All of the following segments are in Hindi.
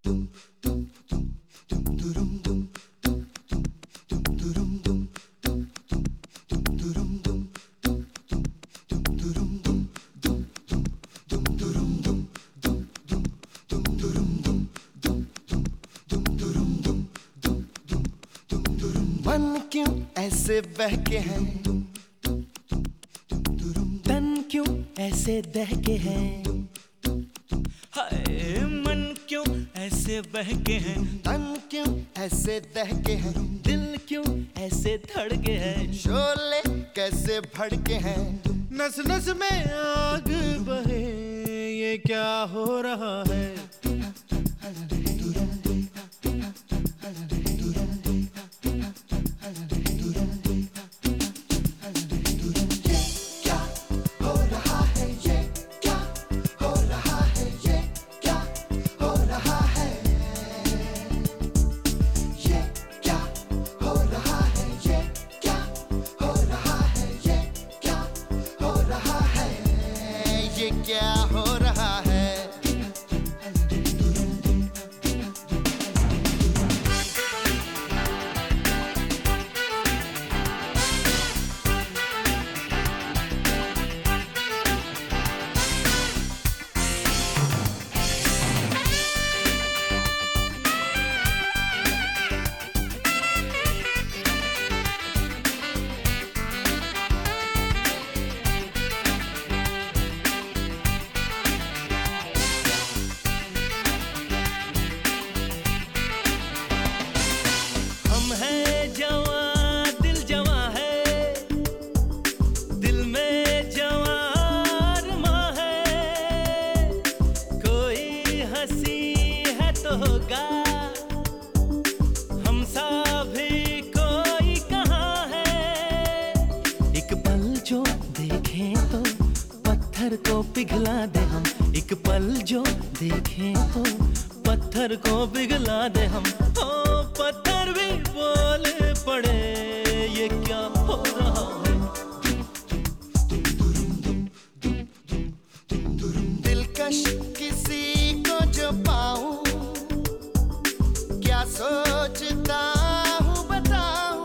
मन क्यों ऐसे बहके हैं, तन क्यों ऐसे दहके हैं, हाय मन क्यों ऐसे बहके हैं, तन क्यों ऐसे दहके हैं, दिल क्यों ऐसे धड़के हैं, शोले कैसे भड़के हैं, नस नस में आग बहे, ये क्या हो रहा है। ये क्या हो रहा है। हम सा भी कोई कहाँ है, एक पल जो देखें तो पत्थर को पिघला दे हम, एक पल जो देखें तो पत्थर को पिघला दे हम, ओ पत्थर भी बोल पड़े, ये क्या हो रहा है। दिलकश किसी को जो पाऊं, क्या सोचता हूँ बताऊं,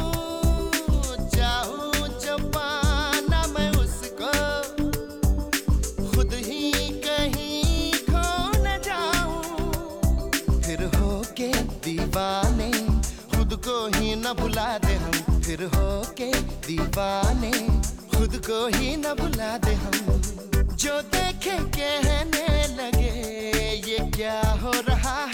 चाहूं जो पाना मैं उसको, खुद ही कहीं खो न जाऊं, फिर होके दीवाने खुद को ही न भुला दे हम, फिर होके दीवाने खुद को ही न भुला दे हम, जो देखे कहने लगे ये क्या हो रहा है।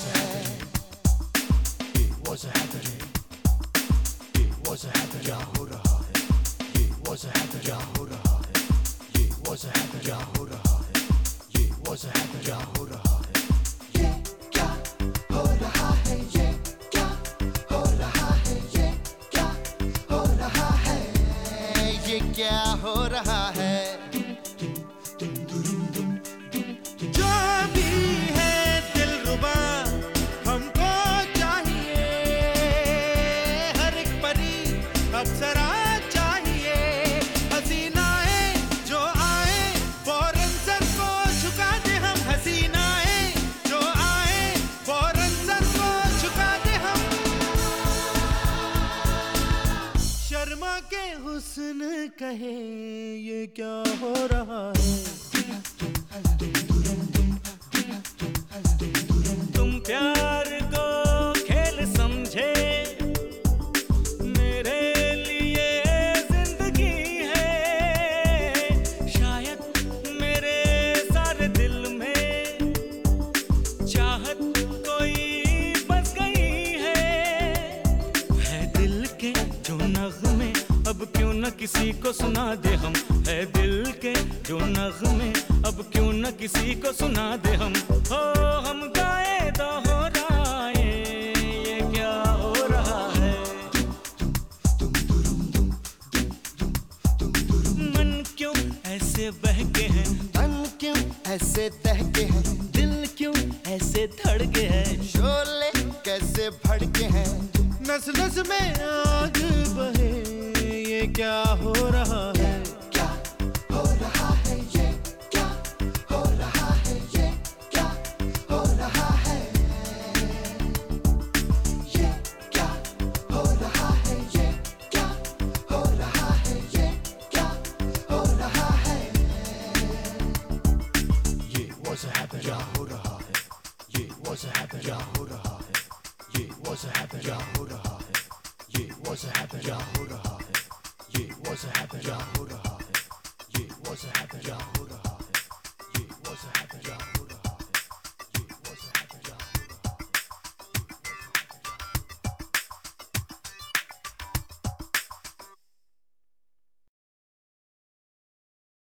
What's happening? What's happening? क्या हो रहा है? What's happening? क्या हो रहा है? What's happening? क्या हो रहा है? What's happening? क्या हो रहा है? ये क्या हो रहा है, ये क्या हो रहा है, ये क्या हो रहा है, ये क्या हो रहा है। जो भी है दिलरुबा हमको चाहिए, हर एक परी अप्सरा चाहिए, हसीनाएं जो आए फौरन सर को झुका दे हम, हसीनाएं जो आए फौरन सर को झुका दे हम, शर्मा के हुस्न कहे ये क्या हो रहा है। तुम प्यार को खेल समझे, मेरे लिए जिंदगी है, शायद मेरे सारे दिल में चाहत कोई बस गई है दिल के जो नग़्मे अब क्यों न किसी को सुना दे हम, है दिल के जो नग़्मे अब क्यों न किसी को सुना दे हम, हो हम गाए दोहराए, ये क्या हो रहा है। मन क्यों ऐसे बहके हैं, तन क्यों ऐसे दहके हैं, दिल क्यों ऐसे धड़के हैं, शोले कैसे भड़के हैं, नस नस में आग बहे, ये क्या हो रहा है। क्या हो रहा है, ये क्या हो रहा है, ये क्या हो रहा है। क्या हो रहा है ये what's happening क्या हो रहा है ये what's happening क्या हो रहा है ये what's happening क्या हो रहा है ये what's happening क्या हो रहा है ये what's happening क्या हो रहा है ये what's happening क्या हो रहा है